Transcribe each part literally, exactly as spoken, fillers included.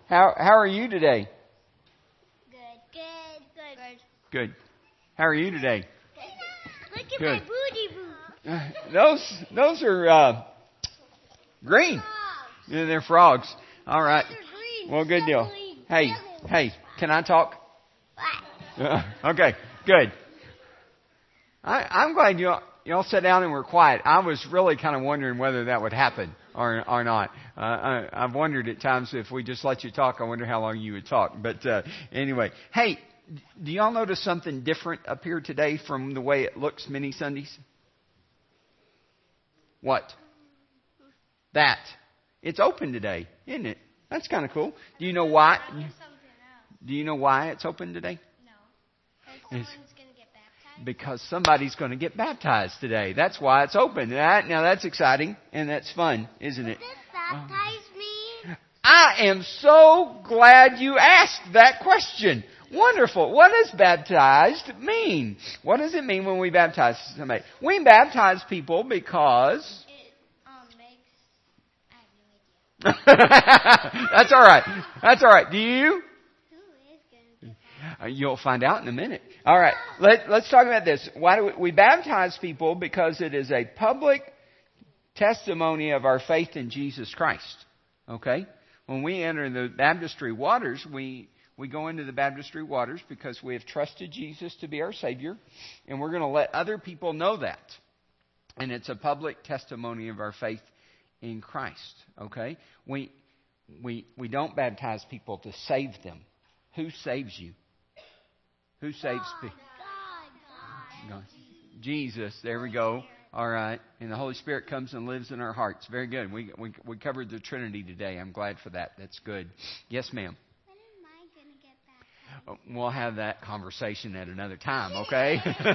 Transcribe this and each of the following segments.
How how are you today? Good. Good. Good. Good. How are you today? Look at Good. my booty boots. Uh, those those are uh, green. Frogs. Yeah, they're frogs. All right. They're green. Well, good deal. Yellowy. Hey, Yellow. hey, can I talk? What? Uh, okay, good. I, I'm glad you all, you all sat down and were quiet. I was really kind of wondering whether that would happen or or not. Uh, I, I've wondered at times if we just let you talk, I wonder how long you would talk. But uh, anyway, hey, do y'all notice something different up here today from the way it looks many Sundays? What? That. It's open today, isn't it? That's kind of cool. Do you know why? Do you know why it's open today? No. Because someone's going to get baptized? Because somebody's going to get baptized today. That's why it's open. That, now that's exciting and that's fun, isn't it? Does this baptize me? I am so glad you asked that question. Wonderful. What does baptized mean? What does it mean when we baptize somebody? We baptize people because... It um, makes... I have no idea. That's all right. That's all right. Do you? Who is going to get baptized? Uh, You'll find out in a minute. All right. Let, let's talk about this. Why do we, we baptize people? Because it is a public testimony of our faith in Jesus Christ. Okay? When we enter the baptistry waters, we... We go into the baptistry waters because we have trusted Jesus to be our Savior, and we're going to let other people know that. And it's a public testimony of our faith in Christ. Okay? We we we don't baptize people to save them. Who saves you? Who saves people? God. God. Jesus. There we go. All right. And the Holy Spirit comes and lives in our hearts. Very good. We we we covered the Trinity today. I'm glad for that. That's good. Yes, ma'am. We'll have that conversation at another time, okay?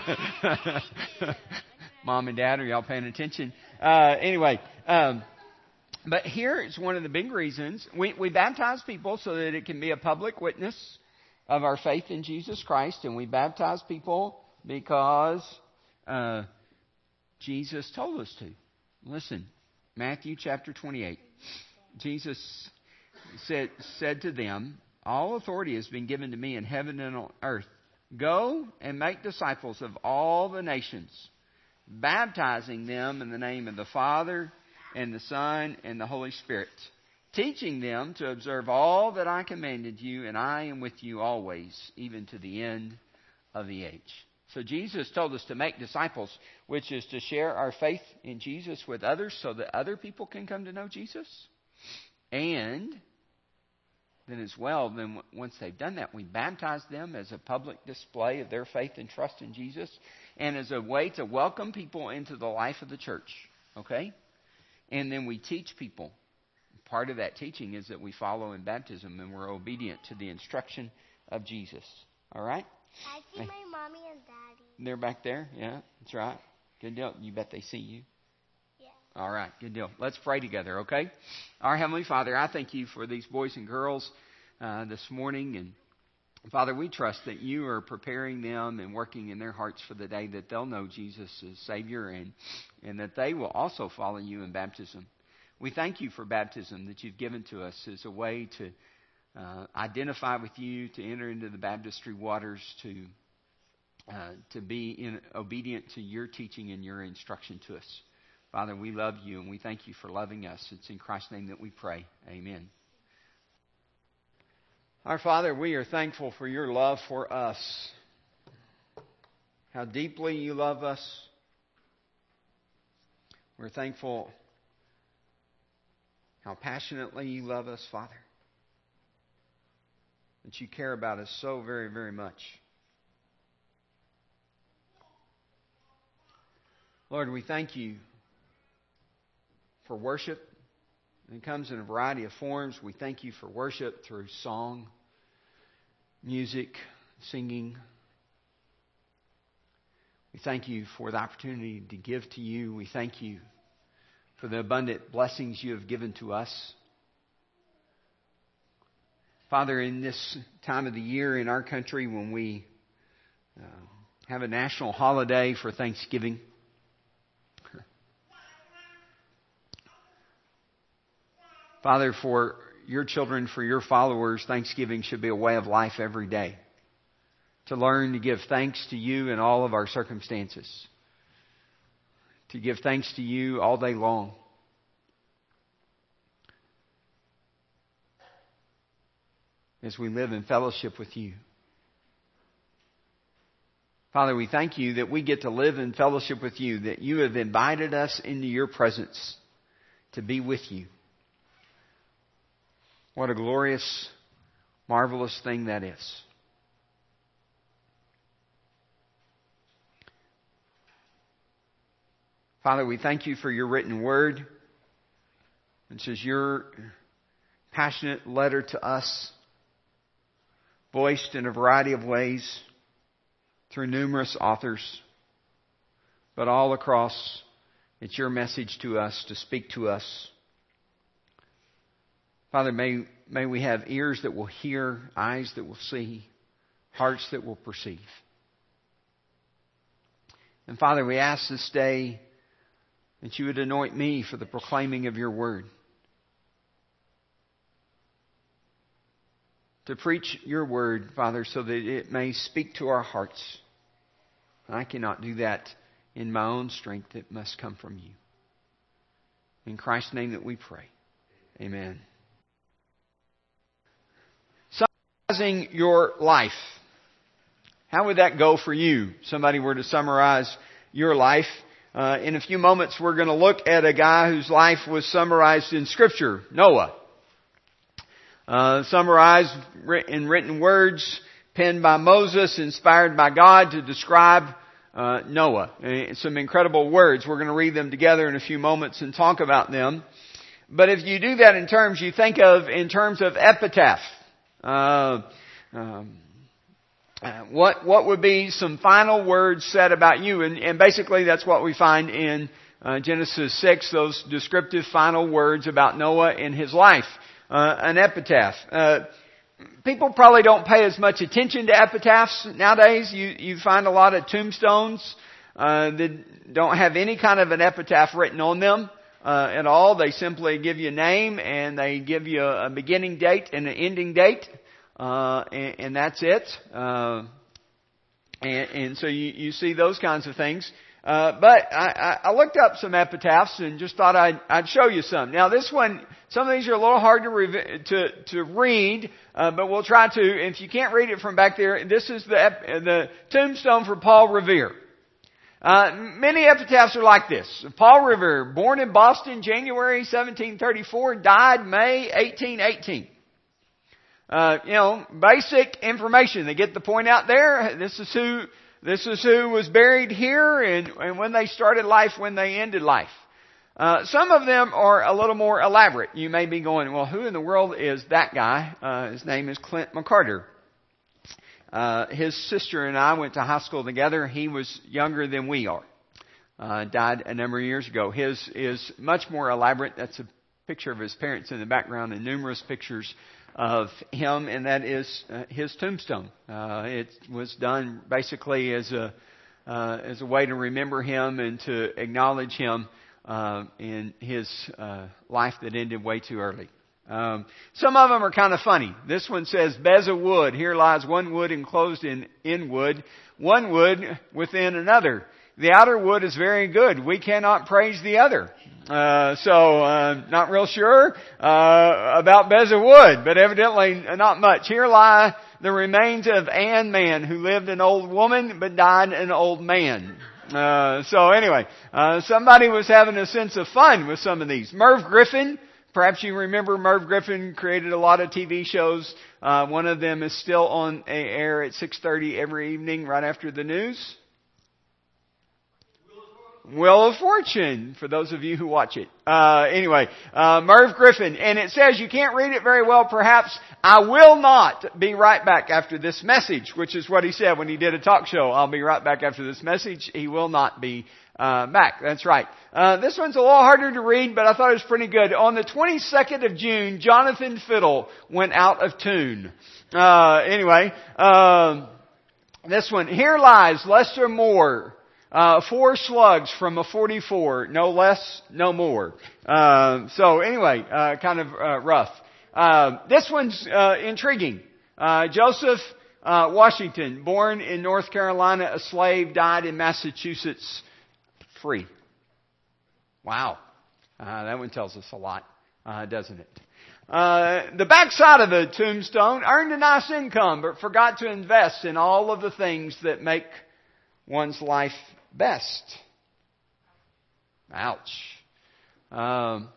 Mom and Dad, are y'all paying attention? Uh, anyway, um, but here is one of the big reasons. We, we baptize people so that it can be a public witness of our faith in Jesus Christ. And we baptize people because uh, Jesus told us to. Listen, Matthew chapter twenty-eight. Jesus said, said to them, all authority has been given to me in heaven and on earth. Go and make disciples of all the nations, baptizing them in the name of the Father and the Son and the Holy Spirit, teaching them to observe all that I commanded you, and I am with you always, even to the end of the age. So Jesus told us to make disciples, which is to share our faith in Jesus with others so that other people can come to know Jesus. And then as well, then once they've done that, we baptize them as a public display of their faith and trust in Jesus and as a way to welcome people into the life of the church. Okay? And then we teach people. Part of that teaching is that we follow in baptism and we're obedient to the instruction of Jesus. All right? I see my mommy and daddy. They're back there? Yeah, that's right. Good deal. You bet they see you. All right, good deal. Let's pray together, okay? Our Heavenly Father, I thank you for these boys and girls uh, this morning. And Father, we trust that you are preparing them and working in their hearts for the day that they'll know Jesus as Savior and, and that they will also follow you in baptism. We thank you for baptism that you've given to us as a way to uh, identify with you, to enter into the baptistry waters, to, uh, to be in, obedient to your teaching and your instruction to us. Father, we love you and we thank you for loving us. It's in Christ's name that we pray. Amen. Our Father, we are thankful for your love for us. How deeply you love us. We're thankful how passionately you love us, Father. That you care about us so very, very much. Lord, we thank you for worship. It comes in a variety of forms. We thank you for worship through song, music, singing. We thank you for the opportunity to give to you. We thank you for the abundant blessings you have given to us. Father, in this time of the year in our country when we uh, have a national holiday for Thanksgiving, Father, for your children, for your followers, Thanksgiving should be a way of life every day. To learn to give thanks to you in all of our circumstances. To give thanks to you all day long. As we live in fellowship with you. Father, we thank you that we get to live in fellowship with you, that you have invited us into your presence to be with you. What a glorious, marvelous thing that is. Father, we thank you for your written word. This is your passionate letter to us, voiced in a variety of ways through numerous authors, but all across, it's your message to us to speak to us. Father, may, may we have ears that will hear, eyes that will see, hearts that will perceive. And Father, we ask this day that you would anoint me for the proclaiming of your word. To preach your word, Father, so that it may speak to our hearts. I cannot do that in my own strength. It must come from you. In Christ's name that we pray. Amen. Summarizing your life. How would that go for you? Somebody were to summarize your life. Uh, in a few moments, we're going to look at a guy whose life was summarized in Scripture, Noah. Uh, summarized in written words, penned by Moses, inspired by God to describe uh, Noah. Some incredible words. We're going to read them together in a few moments and talk about them. But if you do that in terms, you think of in terms of epitaph. Uh, um, what what would be some final words said about you? And, and basically, that's what we find in uh, Genesis six. Those descriptive final words about Noah and his life. Uh, an epitaph. Uh, people probably don't pay as much attention to epitaphs nowadays. You you find a lot of tombstones uh, that don't have any kind of an epitaph written on them uh, at all. They simply give you a name and they give you a, a beginning date and an ending date, uh, and, and that's it. Uh, and, and so you, you see those kinds of things. Uh, but I, I looked up some epitaphs and just thought I'd, I'd show you some. Now this one, some of these are a little hard to rev- to, to read, uh, but we'll try to. If you can't read it from back there, this is the ep- the tombstone for Paul Revere. Uh, many epitaphs are like this. Paul Revere, born in Boston, January seventeen thirty-four, died May eighteen eighteen. Uh, you know, basic information. They get the point out there. This is who. This is who was buried here and, and when they started life, when they ended life. Uh, some of them are a little more elaborate. You may be going, well, who in the world is that guy? Uh, his name is Clint McCarter. Uh, his sister and I went to high school together. He was younger than we are. Uh, died a number of years ago. His is much more elaborate. That's a picture of his parents in the background and numerous pictures of him, and that is uh, his tombstone. Uh, it was done basically as a uh, as a way to remember him and to acknowledge him uh, in his uh, life that ended way too early. Um, some of them are kind of funny. This one says, "Bez of wood. Here lies one wood enclosed in in wood, one wood within another. The outer wood is very good. We cannot praise the other." Uh, so, uh, not real sure, uh, about Bez of wood, but evidently not much. Here lie the remains of Ann Man, who lived an old woman, but died an old man. Uh, so anyway, uh, somebody was having a sense of fun with some of these. Merv Griffin, perhaps you remember Merv Griffin created a lot of T V shows. Uh, one of them is still on air at six thirty every evening right after the news. Wheel of Fortune, for those of you who watch it. Uh, anyway, uh, Merv Griffin. And it says, you can't read it very well, perhaps. I will not be right back after this message, which is what he said when he did a talk show. I'll be right back after this message. He will not be uh, back. That's right. Uh, this one's a little harder to read, but I thought it was pretty good. On the twenty-second of June, Jonathan Fiddle went out of tune. Uh, anyway, uh, this one. Here lies Lester Moore. Uh, four slugs from a forty-four, no less, no more. Uh, so anyway, uh, kind of uh, rough. Uh, this one's uh, intriguing. Uh, Joseph uh, Washington, born in North Carolina, a slave, died in Massachusetts, free. Wow. Uh, that one tells us a lot, uh, doesn't it? Uh, the backside of the tombstone, earned a nice income, but forgot to invest in all of the things that make one's life best. Ouch. Um,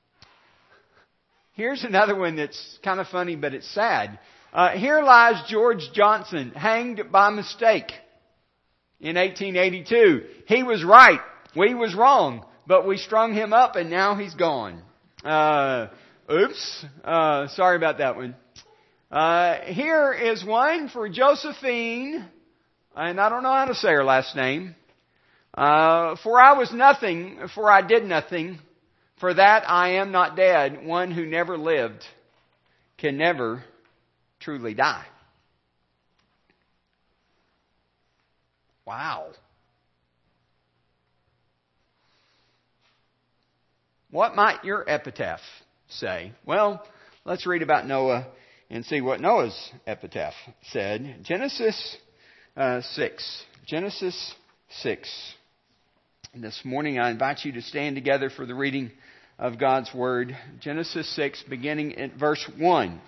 here's another one that's kind of funny, but it's sad. Uh, here lies George Johnson, hanged by mistake in eighteen eighty-two. He was right. We was wrong. But we strung him up and now he's gone. Uh, oops. Uh, sorry about that one. Uh, here is one for Josephine, and I don't know how to say her last name. Uh, for I was nothing, for I did nothing. For that I am not dead. One who never lived can never truly die. Wow. What might your epitaph say? Well, let's read about Noah and see what Noah's epitaph said. Genesis uh, six. Genesis six. This morning I invite you to stand together for the reading of God's Word. Genesis six, beginning at verse one.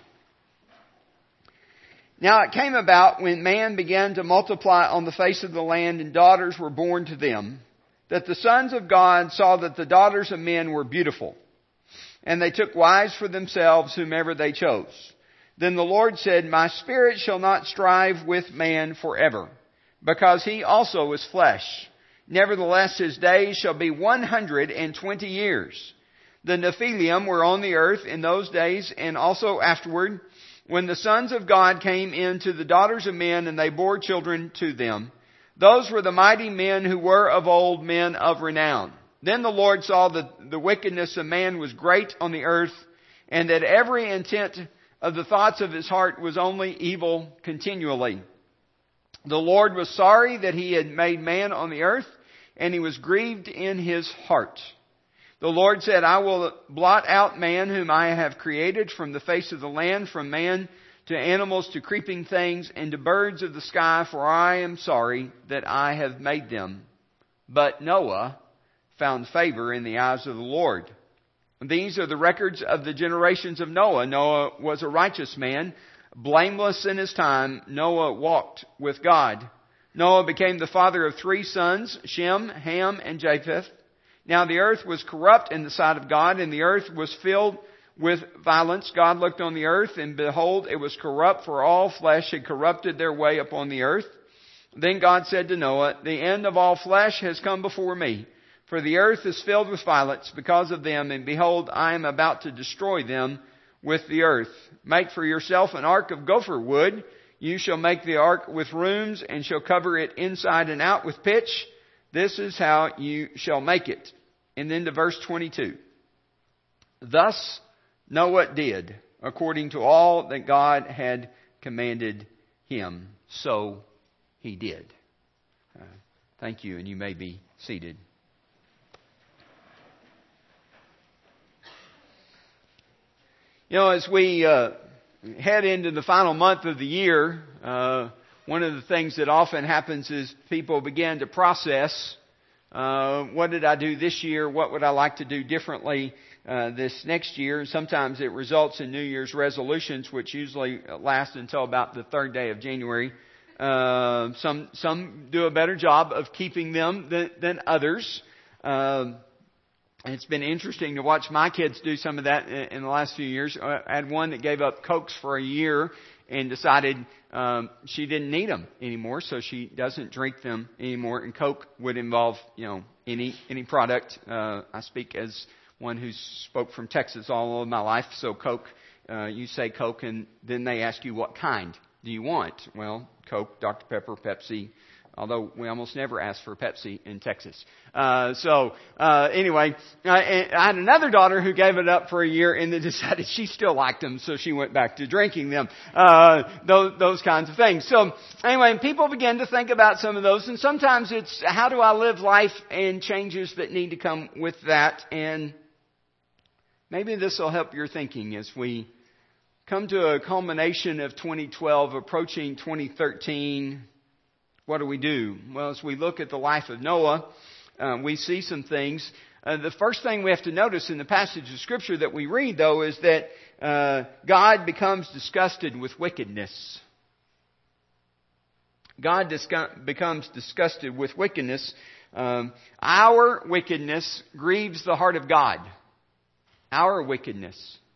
Now it came about when man began to multiply on the face of the land and daughters were born to them, that the sons of God saw that the daughters of men were beautiful, and they took wives for themselves whomever they chose. Then the Lord said, My spirit shall not strive with man forever, because he also is flesh. Nevertheless his days shall be one hundred and twenty years. The Nephilim were on the earth in those days, and also afterward, when the sons of God came in to the daughters of men, and they bore children to them. Those were the mighty men who were of old, men of renown. Then the Lord saw that the wickedness of man was great on the earth, and that every intent of the thoughts of his heart was only evil continually. The Lord was sorry that he had made man on the earth, and he was grieved in his heart. The Lord said, I will blot out man whom I have created from the face of the land, from man to animals, to creeping things, and to birds of the sky, for I am sorry that I have made them. But Noah found favor in the eyes of the Lord. These are the records of the generations of Noah. Noah was a righteous man, blameless in his time. Noah walked with God. Noah became the father of three sons, Shem, Ham, and Japheth. Now the earth was corrupt in the sight of God, and the earth was filled with violence. God looked on the earth, and behold, it was corrupt, for all flesh had corrupted their way upon the earth. Then God said to Noah, The end of all flesh has come before me, for the earth is filled with violence because of them, and behold, I am about to destroy them with the earth. Make for yourself an ark of gopher wood. You shall make the ark with rooms, and shall cover it inside and out with pitch. This is how you shall make it. And then to verse twenty-two. Thus Noah did, according to all that God had commanded him. So he did. Uh, thank you, and you may be seated. You know, as we uh, head into the final month of the year, uh, one of the things that often happens is people begin to process, uh, what did I do this year? What would I like to do differently uh, this next year? Sometimes it results in New Year's resolutions, which usually last until about the third day of January. Uh, some some do a better job of keeping them than, than others. Uh, It's been interesting to watch my kids do some of that in the last few years. I had one that gave up Cokes for a year and decided um, she didn't need them anymore, so she doesn't drink them anymore. And Coke would involve, you know, any any product. Uh, I speak as one who spoke from Texas all of my life, so Coke. Uh, you say Coke, and then they ask you what kind do you want. Well, Coke, Doctor Pepper, Pepsi. Although we almost never ask for Pepsi in Texas. Uh, so, uh, anyway, I, I had another daughter who gave it up for a year and then decided she still liked them, so she went back to drinking them. Uh, those, those kinds of things. So, anyway, people begin to think about some of those, and sometimes it's how do I live life and changes that need to come with that. And maybe this will help your thinking as we come to a culmination of twenty twelve, approaching twenty thirteen, what do we do? Well, as we look at the life of Noah, uh, we see some things. Uh, the first thing we have to notice in the passage of Scripture that we read, though, is that uh, God becomes disgusted with wickedness. God disgu- becomes disgusted with wickedness. Um, our wickedness grieves the heart of God. Our wickedness.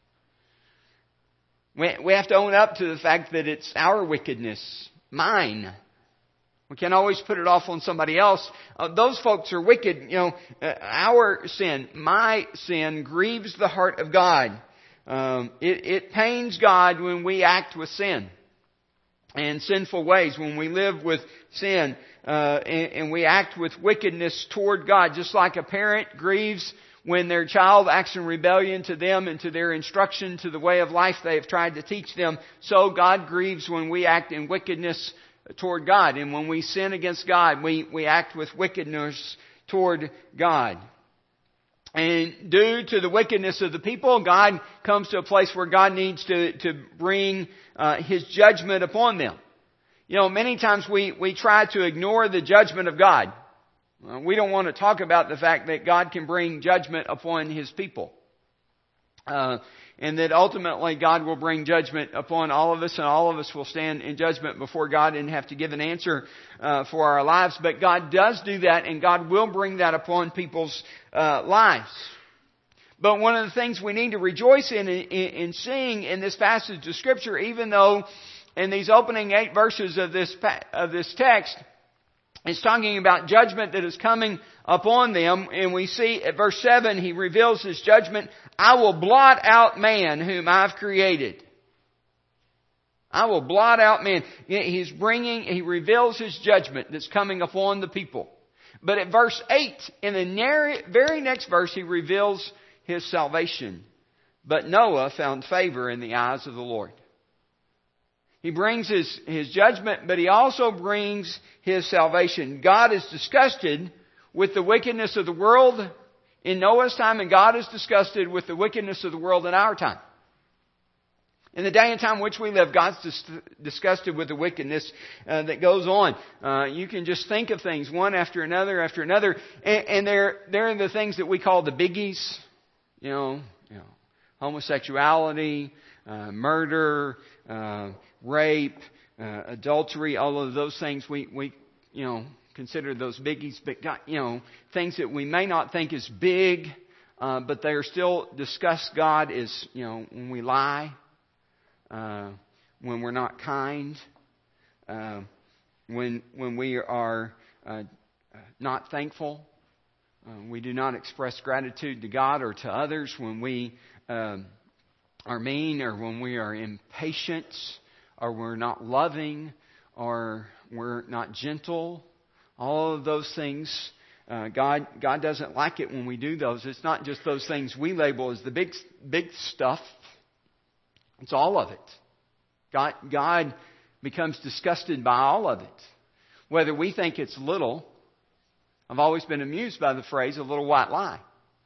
We, we have to own up to the fact that it's our wickedness. Mine. We can't always put it off on somebody else. Uh, those folks are wicked. You know, uh, our sin, my sin, grieves the heart of God. Um, it, it pains God when we act with sin and sinful ways, when we live with sin uh, and, and we act with wickedness toward God. Just like a parent grieves when their child acts in rebellion to them and to their instruction, to the way of life they have tried to teach them, so God grieves when we act in wickedness toward God. And when we sin against God, we, we act with wickedness toward God. And due to the wickedness of the people, God comes to a place where God needs to, to bring uh, His judgment upon them. You know, many times we, we try to ignore the judgment of God. Uh, we don't want to talk about the fact that God can bring judgment upon His people. Uh, and that ultimately God will bring judgment upon all of us, and all of us will stand in judgment before God and have to give an answer uh, for our lives. But God does do that, and God will bring that upon people's uh, lives. But one of the things we need to rejoice in, in, in seeing in this passage of Scripture, even though in these opening eight verses of this of this text, it's talking about judgment that is coming upon them. And we see at verse seven, He reveals His judgment. I will blot out man whom I've created. I will blot out man. He's bringing, He reveals His judgment that's coming upon the people. But at verse eight, in the very next verse, He reveals His salvation. But Noah found favor in the eyes of the Lord. He brings his, his judgment, but He also brings His salvation. God is disgusted with the wickedness of the world in Noah's time, and God is disgusted with the wickedness of the world in our time. In the day and time in which we live, God's dis- disgusted with the wickedness uh, that goes on. Uh, you can just think of things one after another after another, and, and they're they're the things that we call the biggies. You know, you know, homosexuality, uh, murder, uh, rape, uh, adultery, all of those things we, we, you know, consider those biggies, but, God, you know, things that we may not think is big, uh, but they are still discussed. God is, you know, when we lie, uh, when we're not kind, uh, when, when we are uh, not thankful, uh, we do not express gratitude to God or to others, when we um, are mean, or when we are impatient, or we're not loving, or we're not gentle. All of those things, uh, God God doesn't like it when we do those. It's not just those things we label as the big big stuff. It's all of it. God God becomes disgusted by all of it, whether we think it's little. I've always been amused by the phrase "a little white lie."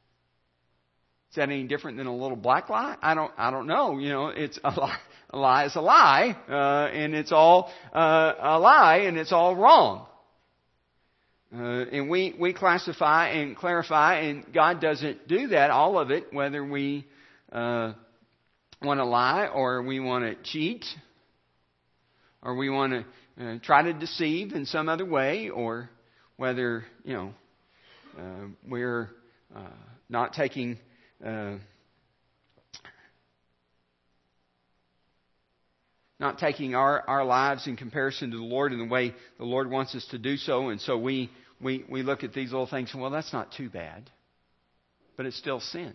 Is that any different than a little black lie? I don't I don't know. You know, it's a lie. A lie is a lie, uh, and it's all uh, a lie, and it's all wrong. Uh, and we, we classify and clarify, and God doesn't do that, all of it, whether we uh, want to lie, or we want to cheat, or we want to uh, try to deceive in some other way, or whether, you know, uh, we're uh, not taking uh, not taking our, our lives in comparison to the Lord in the way the Lord wants us to do so. And so we, we, we look at these little things and, well, that's not too bad. But it's still sin.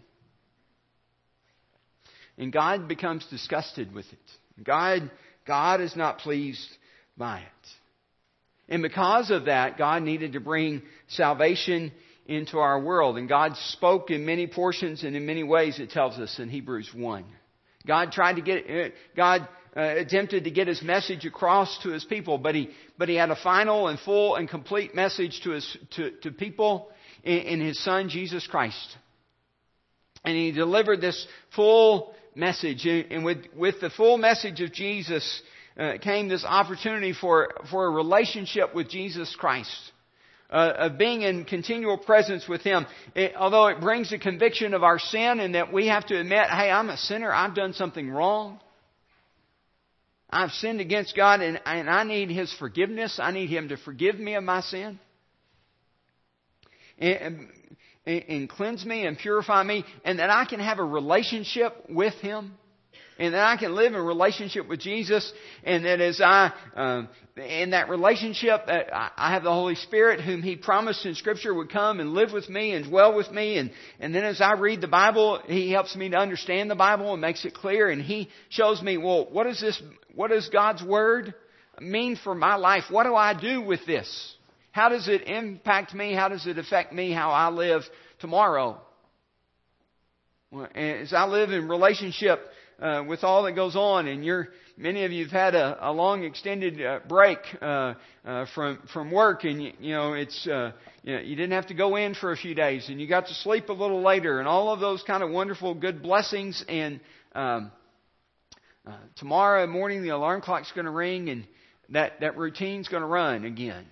And God becomes disgusted with it. God, God is not pleased by it. And because of that, God needed to bring salvation into our world. And God spoke in many portions and in many ways, it tells us in Hebrews one. God tried to get, God uh, attempted to get His message across to His people, but He, but He had a final and full and complete message to His, to, to people in, in His Son, Jesus Christ. And He delivered this full message. And with, with the full message of Jesus uh, came this opportunity for, for a relationship with Jesus Christ. Uh, of being in continual presence with Him. It, although it brings a conviction of our sin and that we have to admit, hey, I'm a sinner. I've done something wrong. I've sinned against God and, and I need His forgiveness. I need Him to forgive me of my sin. And, and, and cleanse me and purify me. And that I can have a relationship with Him. And that I can live in relationship with Jesus. And that as I, um, in that relationship, I have the Holy Spirit whom He promised in Scripture would come and live with me and dwell with me. And, and then as I read the Bible, He helps me to understand the Bible and makes it clear. And He shows me, well, what is this, what does God's Word mean for my life? What do I do with this? How does it impact me? How does it affect me? How I live tomorrow? As I live in relationship Uh, with all that goes on, and you're many of you have had a, a long extended uh, break uh, uh, from from work, and you, you know it's uh, you, know, you didn't have to go in for a few days, and you got to sleep a little later, and all of those kind of wonderful good blessings. And um, uh, tomorrow morning the alarm clock's going to ring, and that that routine's going to run again.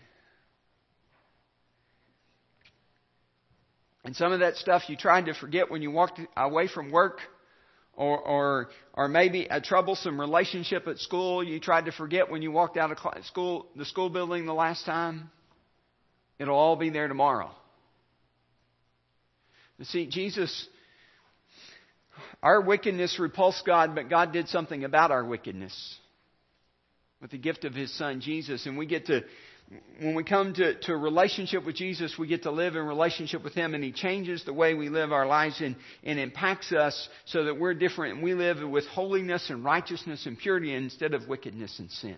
And some of that stuff you tried to forget when you walked away from work. Or, or, or maybe a troublesome relationship at school you tried to forget when you walked out of school, the school building the last time. It'll all be there tomorrow. You see, Jesus, our wickedness repulsed God, but God did something about our wickedness with the gift of His Son, Jesus. And we get to, when we come to, to a relationship with Jesus, we get to live in relationship with Him, and He changes the way we live our lives and, and impacts us so that we're different and we live with holiness and righteousness and purity instead of wickedness and sin.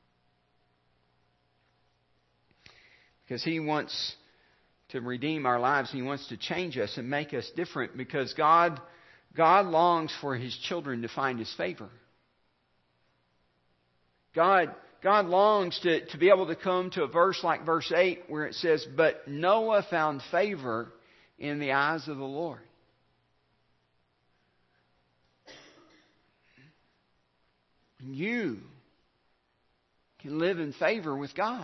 Because He wants to redeem our lives. He wants to change us and make us different because God, God longs for His children to find His favor. God God longs to, to be able to come to a verse like verse eight where it says, "But Noah found favor in the eyes of the Lord." You can live in favor with God.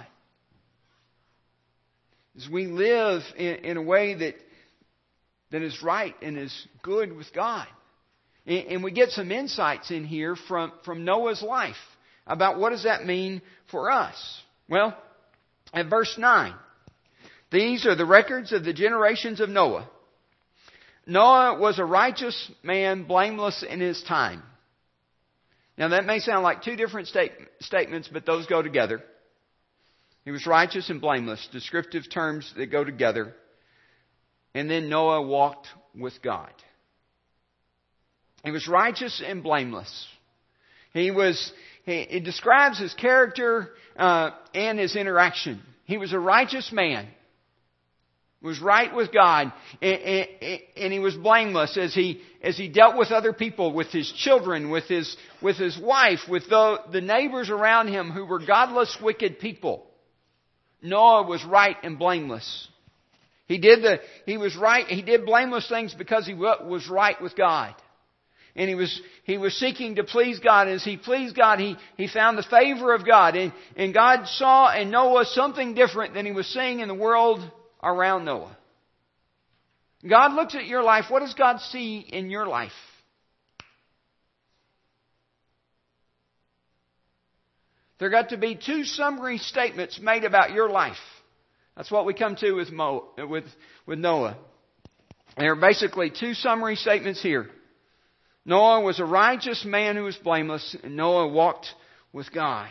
As we live in, in a way that, that is right and is good with God. And, and we get some insights in here from, from Noah's life. About what does that mean for us? Well, at verse nine, these are the records of the generations of Noah. Noah was a righteous man, blameless in his time. Now that may sound like two different state, statements, but those go together. He was righteous and blameless, descriptive terms that go together. And then Noah walked with God. He was righteous and blameless. He was... It describes his character uh, and his interaction. He was a righteous man. He was right with God. And, and, and he was blameless as he as he dealt with other people, with his children, with his with his wife, with the, the neighbors around him who were godless, wicked people. Noah was right and blameless. He did the he was right. He did blameless things because he was right with God. And he was he was seeking to please God. As he pleased God, he, he found the favor of God. And, and God saw in Noah something different than he was seeing in the world around Noah. God looks at your life. What does God see in your life? There got to be two summary statements made about your life. That's what we come to with Mo, with, with Noah. There are basically two summary statements here. Noah was a righteous man who was blameless, and Noah walked with God.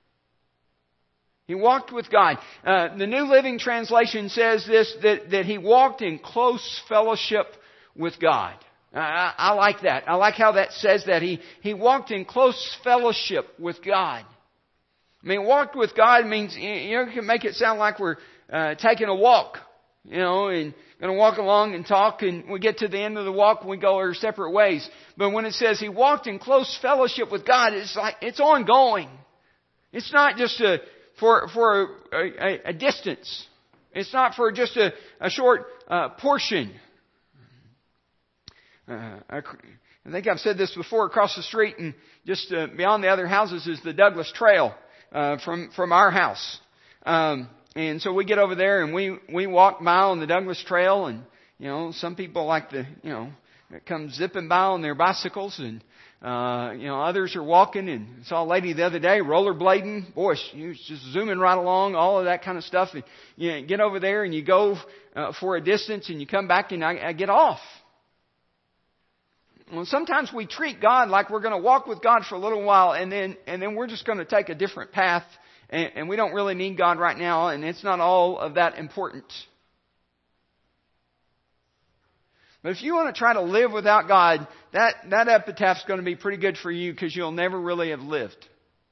He walked with God. Uh, the New Living Translation says this, that, that he walked in close fellowship with God. I, I like that. I like how that says that. He, he walked in close fellowship with God. I mean, walked with God means, you know, you can make it sound like we're uh, taking a walk, you know, and going to walk along and talk, and we get to the end of the walk and we go our separate ways. But when it says he walked in close fellowship with God, it's like it's ongoing. It's not just a for for a, a, a distance. It's not for just a, a short uh, portion. Uh, I think I've said this before. Across the street and just uh, beyond the other houses is the Douglas Trail uh, from from our house. Um, and so we get over there and we we walk by on the Douglas Trail, and you know some people like to you know come zipping by on their bicycles, and uh, you know others are walking. And I saw a lady the other day rollerblading. Boy, she was just zooming right along, all of that kind of stuff. And you know, get over there and you go uh, for a distance, and you come back and I, I get off. Well, sometimes we treat God like we're going to walk with God for a little while, and then and then we're just going to take a different path, and, and we don't really need God right now, and it's not all of that important. But if you want to try to live without God, that, that epitaph's going to be pretty good for you, because you'll never really have lived.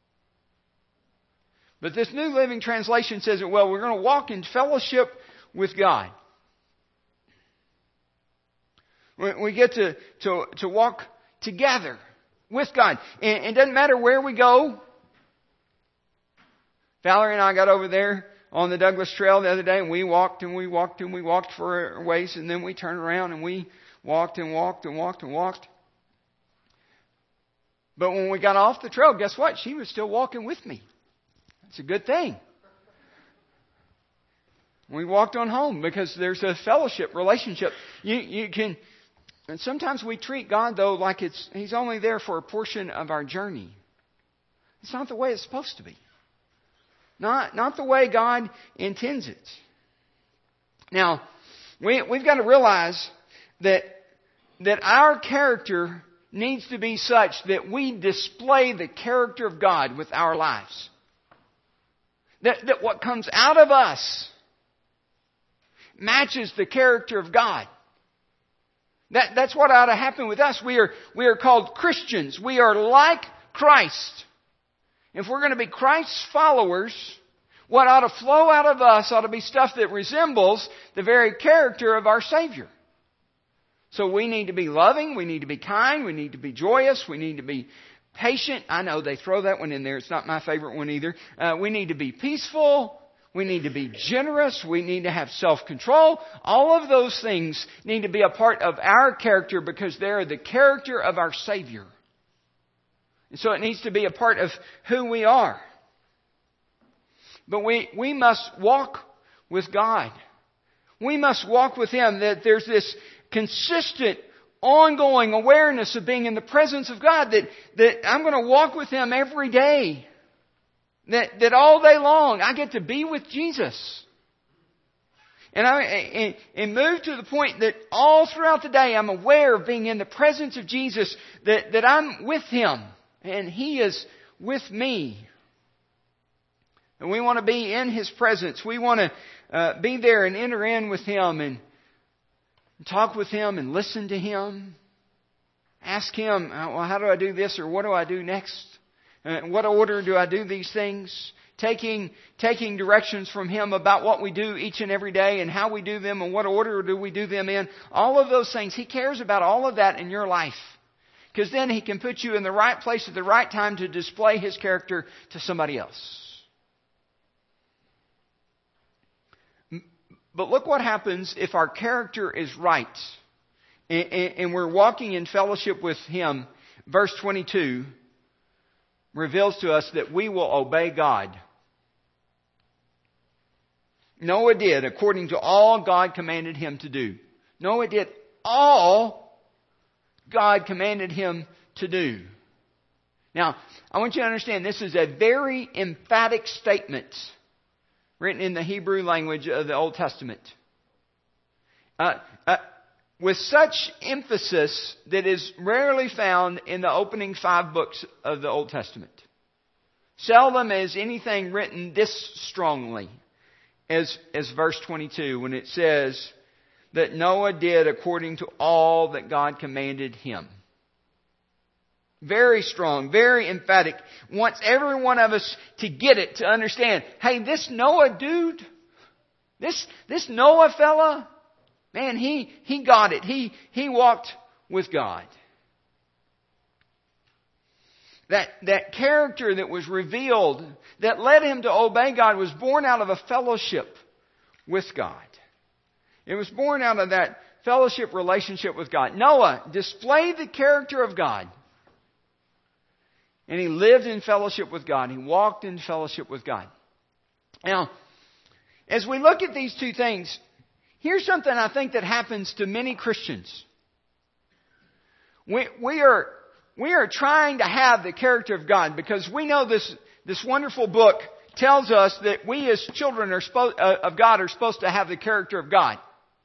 But this New Living Translation says that, well, we're going to walk in fellowship with God. We get to, to, to walk together with God. And it doesn't matter where we go. Valerie and I got over there on the Douglas Trail the other day, and we walked and we walked and we walked for a ways, and then we turned around and we walked and walked and walked and walked. But when we got off the trail, guess what? She was still walking with me. That's a good thing. We walked on home because there's a fellowship relationship. You, you can... And sometimes we treat God, though, like it's He's only there for a portion of our journey. It's not the way it's supposed to be. Not, not the way God intends it. Now, we, we've got to realize that, that our character needs to be such that we display the character of God with our lives. That, that what comes out of us matches the character of God. That, that's what ought to happen with us. We are, we are called Christians. We are like Christ. If we're going to be Christ's followers, what ought to flow out of us ought to be stuff that resembles the very character of our Savior. So we need to be loving. We need to be kind. We need to be joyous. We need to be patient. I know they throw that one in there. It's not my favorite one either. Uh, we need to be peaceful. We need to be generous. We need to have self-control. All of those things need to be a part of our character, because they're the character of our Savior. And so it needs to be a part of who we are. But we, we must walk with God. We must walk with Him. That there's this consistent, ongoing awareness of being in the presence of God. That, that I'm going to walk with Him every day. That, that all day long I get to be with Jesus. And I and, and move to the point that all throughout the day I'm aware of being in the presence of Jesus. That, that I'm with Him and He is with me. And we want to be in His presence. We want to uh, be there and enter in with Him and talk with Him and listen to Him. Ask Him, well, how do I do this, or what do I do next? In what order do I do these things? Taking, taking directions from Him about what we do each and every day and how we do them and what order do we do them in. All of those things. He cares about all of that in your life. Because then He can put you in the right place at the right time to display His character to somebody else. But look what happens if our character is right and we're walking in fellowship with Him. Verse twenty-two reveals to us that we will obey God. Noah did according to all God commanded him to do. Noah did all God commanded him to do. Now, I want you to understand this is a very emphatic statement written in the Hebrew language of the Old Testament. Uh, uh, with such emphasis that is rarely found in the opening five books of the Old Testament. Seldom is anything written this strongly as, as verse twenty-two, when it says that Noah did according to all that God commanded him. Very strong, very emphatic. Wants every one of us to get it, to understand, hey, this Noah dude, this, this Noah fella, man, he, he got it. He, he walked with God. That, that character that was revealed, that led him to obey God, was born out of a fellowship with God. It was born out of that fellowship relationship with God. Noah displayed the character of God. And he lived in fellowship with God. He walked in fellowship with God. Now, as we look at these two things, here's something I think that happens to many Christians. We, we are, we are trying to have the character of God because we know this, this wonderful book tells us that we as children are supposed, uh, of God are supposed to have the character of God.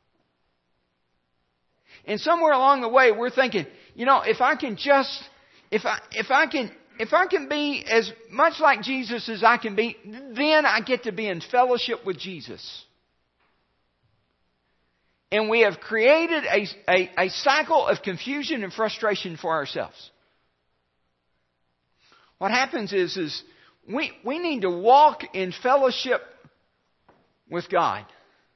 And somewhere along the way, we're thinking, you know, if I can just, if I, if I can, if I can be as much like Jesus as I can be, then I get to be in fellowship with Jesus. And we have created a, a, a cycle of confusion and frustration for ourselves. What happens is, is we, we need to walk in fellowship with God.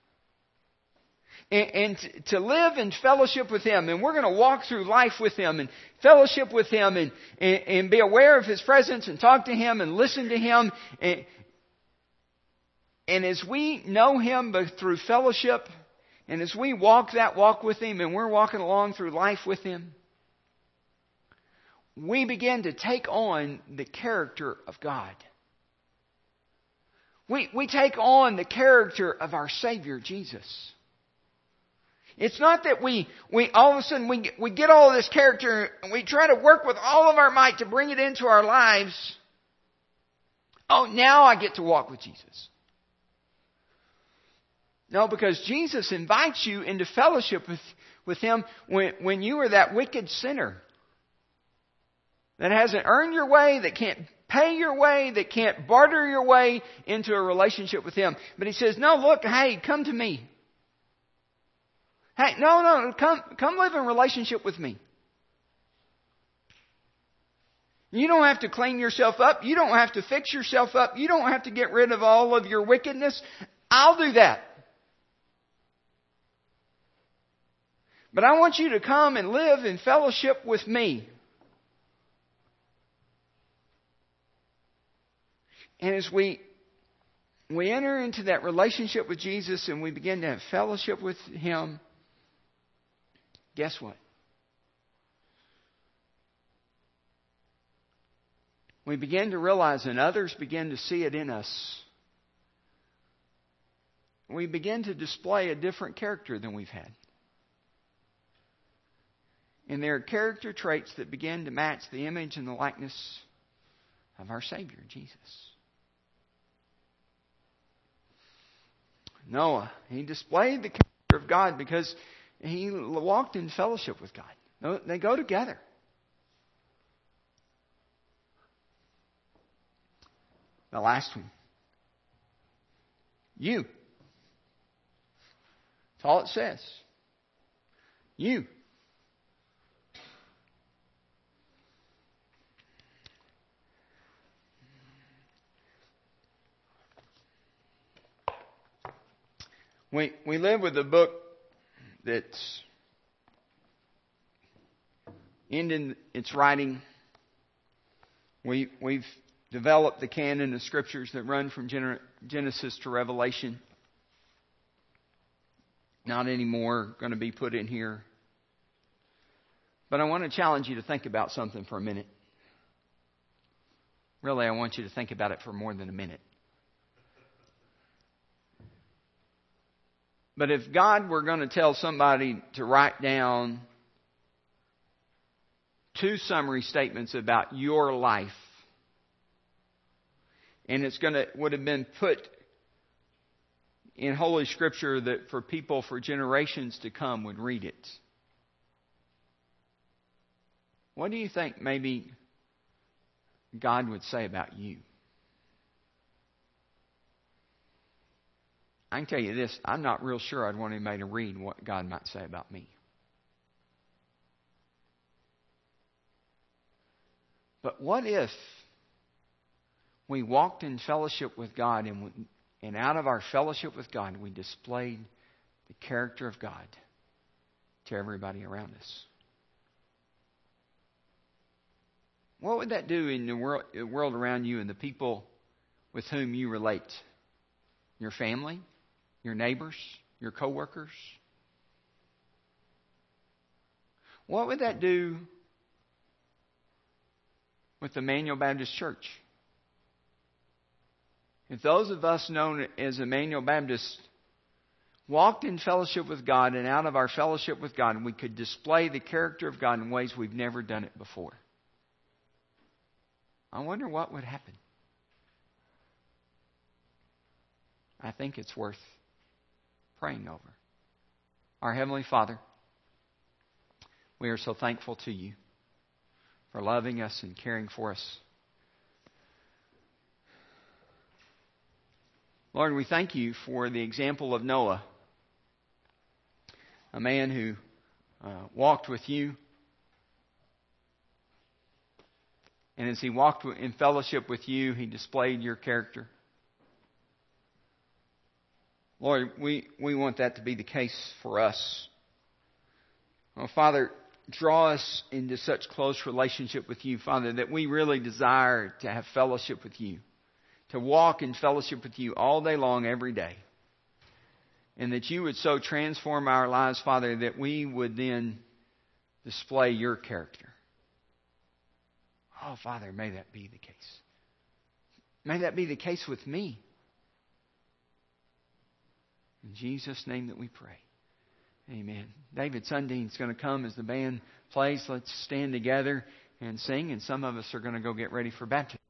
And, and to live in fellowship with Him. And we're going to walk through life with Him and fellowship with Him and, and, and be aware of His presence and talk to Him and listen to Him. And, and as we know Him through fellowship, and as we walk that walk with Him and we're walking along through life with Him, we begin to take on the character of God. We, we take on the character of our Savior, Jesus. It's not that we, we all of a sudden we, we get all of this character and we try to work with all of our might to bring it into our lives. Oh, now I get to walk with Jesus. No, because Jesus invites you into fellowship with, with Him when, when you are that wicked sinner that hasn't earned your way, that can't pay your way, that can't barter your way into a relationship with Him. But He says, no, look, hey, come to me. Hey, no, no, come, come live in relationship with me. You don't have to clean yourself up. You don't have to fix yourself up. You don't have to get rid of all of your wickedness. I'll do that. But I want you to come and live in fellowship with me. And as we we enter into that relationship with Jesus and we begin to have fellowship with Him, guess what? We begin to realize, and others begin to see it in us, we begin to display a different character than we've had. And there are character traits that begin to match the image and the likeness of our Savior, Jesus. Noah, he displayed the character of God because he walked in fellowship with God. They go together. The last one. You. That's all it says. You. We we live with a book that's ending its writing. We we've developed the canon of scriptures that run from Genesis to Revelation. Not anymore going to be put in here. But I want to challenge you to think about something for a minute. Really, I want you to think about it for more than a minute. But if God were going to tell somebody to write down two summary statements about your life, and it's going to would have been put in Holy Scripture that for people for generations to come would read it, what do you think maybe God would say about you? I can tell you this, I'm not real sure I'd want anybody to read what God might say about me. But what if we walked in fellowship with God and, we, and out of our fellowship with God we displayed the character of God to everybody around us? What would that do in the world, the world around you and the people with whom you relate? Your family? Your neighbors, your coworkers. What would that do with the Emmanuel Baptist Church? If those of us known as Emmanuel Baptists walked in fellowship with God, and out of our fellowship with God, we could display the character of God in ways we've never done it before, I wonder what would happen. I think it's worth praying over. Our Heavenly Father, we are so thankful to you for loving us and caring for us. Lord, we thank you for the example of Noah, a man who uh, walked with you. And as he walked in fellowship with you, he displayed your character. Lord, we, we want that to be the case for us. Oh, Father, draw us into such close relationship with you, Father, that we really desire to have fellowship with you, to walk in fellowship with you all day long, every day. And that you would so transform our lives, Father, that we would then display your character. Oh, Father, may that be the case. May that be the case with me. In Jesus' name that we pray. Amen. David Sundin is going to come as the band plays. Let's stand together and sing, and some of us are going to go get ready for baptism.